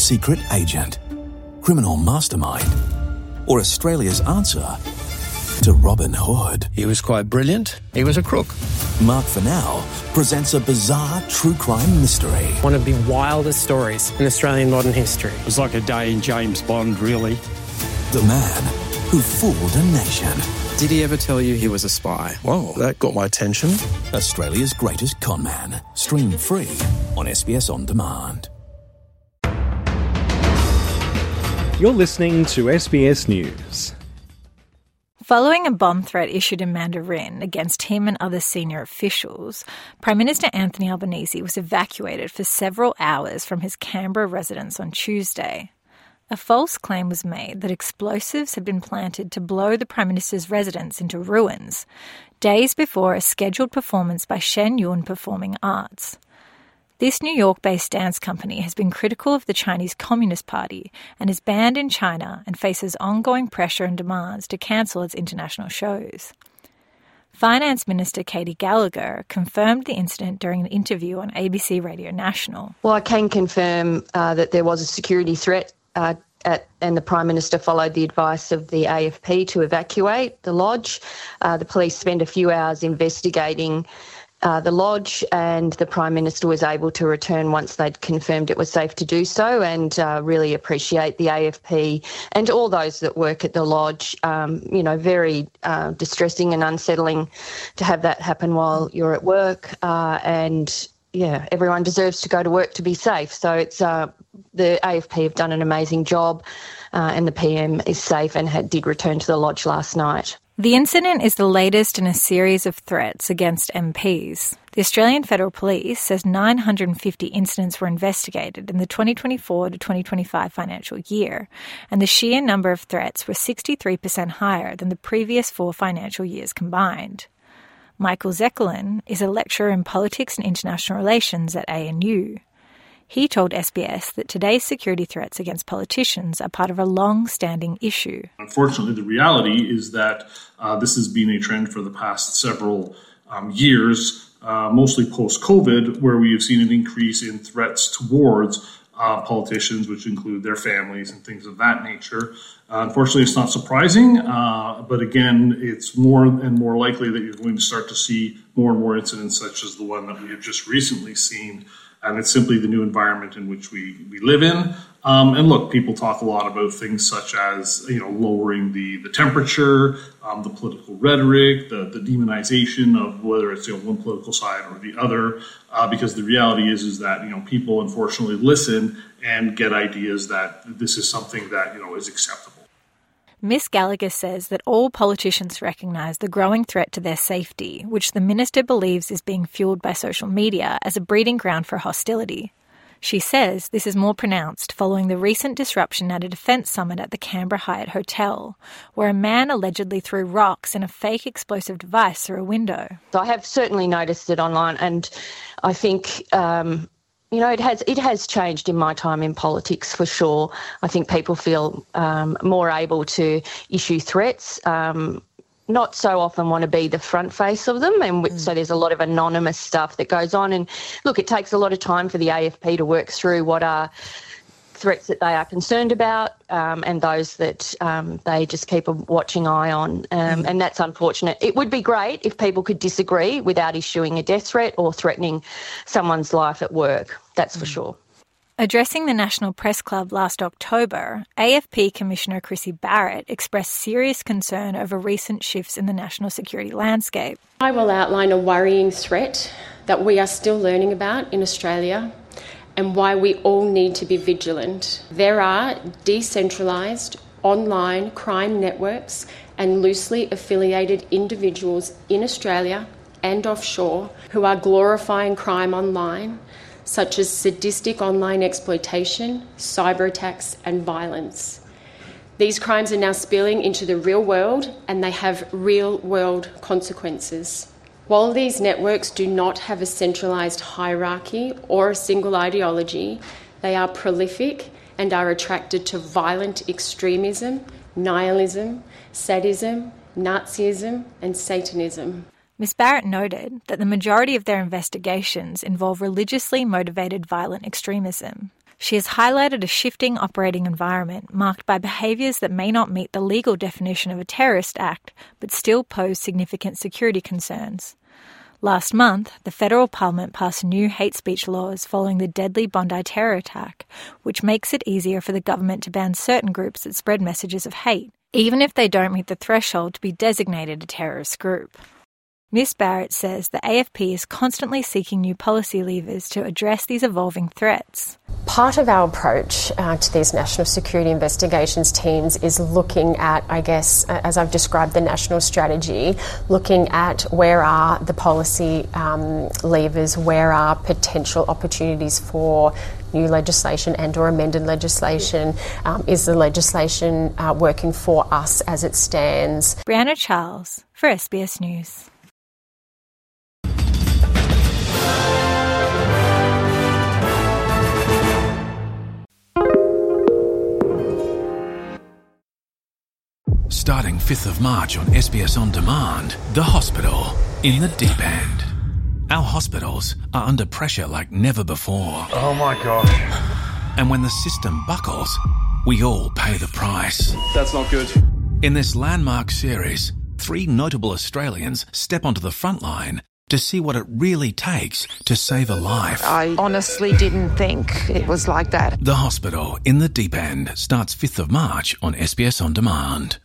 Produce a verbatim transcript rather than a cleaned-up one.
secret agent, criminal mastermind, or Australia's answer to Robin Hood? He was quite brilliant. He was a crook. Mark Fennell presents a bizarre true crime mystery. One of the wildest stories in Australian modern history. It was like a day in James Bond, really. The man who fooled a nation. Did he ever tell you he was a spy? Whoa, that got my attention. Australia's greatest con man. Stream free on S B S On Demand. You're listening to S B S News. Following a bomb threat issued in Mandarin against him and other senior officials, Prime Minister Anthony Albanese was evacuated for several hours from his Canberra residence on Tuesday. A false claim was made that explosives had been planted to blow the Prime Minister's residence into ruins, days before a scheduled performance by Shen Yun Performing Arts. This New York-based dance company has been critical of the Chinese Communist Party and is banned in China and faces ongoing pressure and demands to cancel its international shows. Finance Minister Katie Gallagher confirmed the incident during an interview on A B C Radio National. Well, I can confirm uh, that there was a security threat uh, at, and the Prime Minister followed the advice of the A F P to evacuate the lodge. Uh, the police spent a few hours investigating Uh, the lodge, and the Prime Minister was able to return once they'd confirmed it was safe to do so, and uh, really appreciate the A F P and all those that work at the lodge. Um, you know, very uh, distressing and unsettling to have that happen while you're at work, uh, and yeah, everyone deserves to go to work to be safe. So it's uh, the A F P have done an amazing job, uh, and the P M is safe and had, did return to the lodge last night. The incident is the latest in a series of threats against M Ps. The Australian Federal Police says nine hundred fifty incidents were investigated in the twenty twenty-four to twenty twenty-five financial year, and the sheer number of threats were sixty-three percent higher than the previous four financial years combined. Michael Zekelin is a lecturer in politics and international relations at A N U. He told S B S that today's security threats against politicians are part of a long-standing issue. Unfortunately, the reality is that uh, this has been a trend for the past several um, years, uh, mostly post-COVID, where we have seen an increase in threats towards uh, politicians, which include their families and things of that nature. Uh, unfortunately, it's not surprising, uh, but again, it's more and more likely that you're going to start to see more and more incidents such as the one that we have just recently seen. And it's simply the new environment in which we, we live in. Um, and look, people talk a lot about things such as, you know, lowering the, the temperature, um, the political rhetoric, the, the demonization of whether it's, you know, one political side or the other, uh, because the reality is, is that, you know, people unfortunately listen and get ideas that this is something that, you know, is acceptable. Miss Gallagher says that all politicians recognise the growing threat to their safety, which the minister believes is being fuelled by social media as a breeding ground for hostility. She says this is more pronounced following the recent disruption at a defence summit at the Canberra Hyatt Hotel, where a man allegedly threw rocks and a fake explosive device through a window. So I have certainly noticed it online, and I think Um, You know, it has it has changed in my time in politics for sure. I think people feel um, more able to issue threats, um, not so often want to be the front face of them. And mm. so there's a lot of anonymous stuff that goes on. And look, it takes a lot of time for the A F P to work through what are threats that they are concerned about um, and those that um, they just keep a watching eye on. Um, mm. And that's unfortunate. It would be great if people could disagree without issuing a death threat or threatening someone's life at work. That's for sure. Addressing the National Press Club last October, A F P Commissioner Chrissy Barrett expressed serious concern over recent shifts in the national security landscape. I will outline a worrying threat that we are still learning about in Australia and why we all need to be vigilant. There are decentralised online crime networks and loosely affiliated individuals in Australia and offshore who are glorifying crime online, such as sadistic online exploitation, cyber attacks and violence. These crimes are now spilling into the real world and they have real world consequences. While these networks do not have a centralised hierarchy or a single ideology, they are prolific and are attracted to violent extremism, nihilism, sadism, Nazism and Satanism. Miz Barrett noted that the majority of their investigations involve religiously motivated violent extremism. She has highlighted a shifting operating environment marked by behaviours that may not meet the legal definition of a terrorist act but still pose significant security concerns. Last month, the federal parliament passed new hate speech laws following the deadly Bondi terror attack, which makes it easier for the government to ban certain groups that spread messages of hate, even if they don't meet the threshold to be designated a terrorist group. Miz Barrett says the A F P is constantly seeking new policy levers to address these evolving threats. Part of our approach uh, to these national security investigations teams is looking at, I guess, as I've described the national strategy, looking at where are the policy um, levers, where are potential opportunities for new legislation and or amended legislation. Um, is the legislation uh, working for us as it stands? Brianna Charles for S B S News. Starting fifth of March on S B S On Demand, The Hospital in the Deep End. Our hospitals are under pressure like never before. Oh my God. And when the system buckles, we all pay the price. That's not good. In this landmark series, three notable Australians step onto the front line to see what it really takes to save a life. I honestly didn't think it was like that. The Hospital in the Deep End starts fifth of March on S B S On Demand.